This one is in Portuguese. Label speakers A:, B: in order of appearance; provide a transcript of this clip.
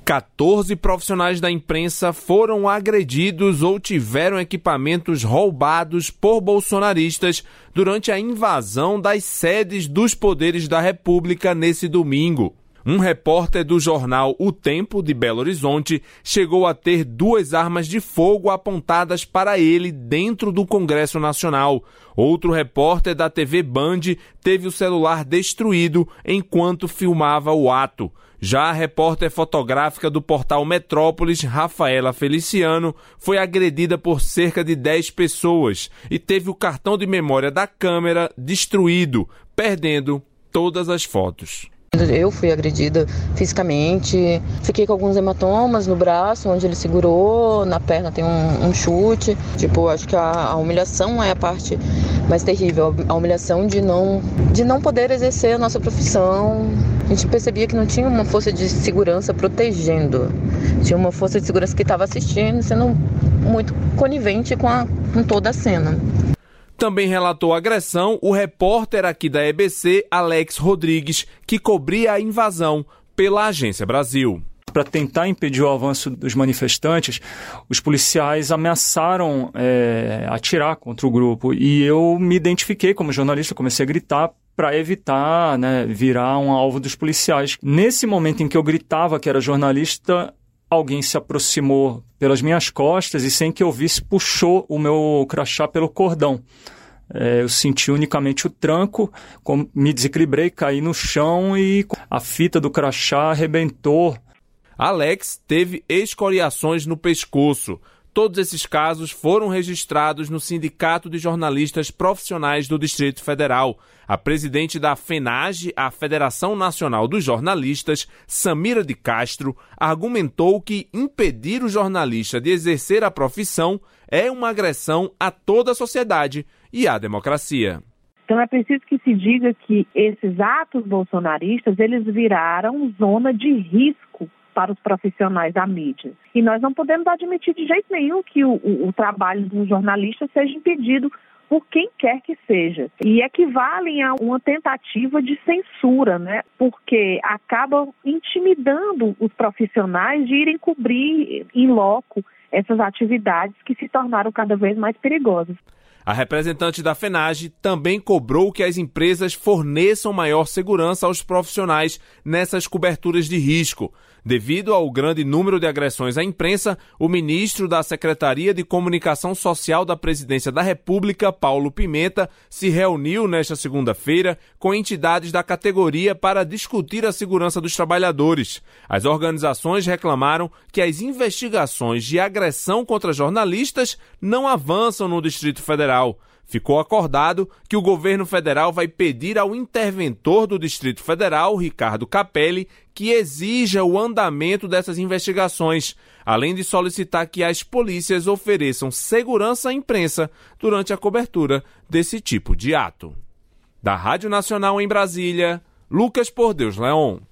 A: 14 profissionais da imprensa foram agredidos ou tiveram equipamentos roubados por bolsonaristas durante a invasão das sedes dos poderes da República nesse domingo. Um repórter do jornal O Tempo, de Belo Horizonte, chegou a ter 2 armas de fogo apontadas para ele dentro do Congresso Nacional. Outro repórter da TV Band teve o celular destruído enquanto filmava o ato. Já a repórter fotográfica do portal Metrópolis, Rafaela Feliciano, foi agredida por cerca de 10 pessoas e teve o cartão de memória da câmera destruído, perdendo todas as fotos.
B: Eu fui agredida fisicamente, fiquei com alguns hematomas no braço, onde ele segurou, na perna tem um chute. Acho que a humilhação é a parte mais terrível, a humilhação de não poder exercer a nossa profissão. A gente percebia que não tinha uma força de segurança protegendo, tinha uma força de segurança que estava assistindo, sendo muito conivente com toda a cena.
A: Também relatou a agressão o repórter aqui da EBC, Alex Rodrigues, que cobria a invasão pela Agência Brasil.
C: Para tentar impedir o avanço dos manifestantes, os policiais ameaçaram atirar contra o grupo e eu me identifiquei como jornalista, comecei a gritar para evitar virar um alvo dos policiais. Nesse momento em que eu gritava que era jornalista, alguém se aproximou pelas minhas costas e, sem que eu visse, puxou o meu crachá pelo cordão. Eu senti unicamente o tranco, me desequilibrei, caí no chão e a fita do crachá arrebentou.
A: Alex teve escoriações no pescoço. Todos esses casos foram registrados no Sindicato de Jornalistas Profissionais do Distrito Federal. A presidente da FENAGE, a Federação Nacional dos Jornalistas, Samira de Castro, argumentou que impedir o jornalista de exercer a profissão é uma agressão a toda a sociedade e à democracia.
D: Então é preciso que se diga que esses atos bolsonaristas, eles viraram zona de risco para os profissionais da mídia. E nós não podemos admitir de jeito nenhum que o trabalho do jornalista seja impedido por quem quer que seja. E equivalem a uma tentativa de censura, porque acabam intimidando os profissionais de irem cobrir em loco essas atividades que se tornaram cada vez mais perigosas.
A: A representante da FENAGE também cobrou que as empresas forneçam maior segurança aos profissionais nessas coberturas de risco. Devido ao grande número de agressões à imprensa, o ministro da Secretaria de Comunicação Social da Presidência da República, Paulo Pimenta, se reuniu nesta segunda-feira com entidades da categoria para discutir a segurança dos trabalhadores. As organizações reclamaram que as investigações de agressão contra jornalistas não avançam no Distrito Federal. Ficou acordado que o governo federal vai pedir ao interventor do Distrito Federal, Ricardo Capelli, que exija o andamento dessas investigações, além de solicitar que as polícias ofereçam segurança à imprensa durante a cobertura desse tipo de ato. Da Rádio Nacional em Brasília, Lucas Por Deus Leon.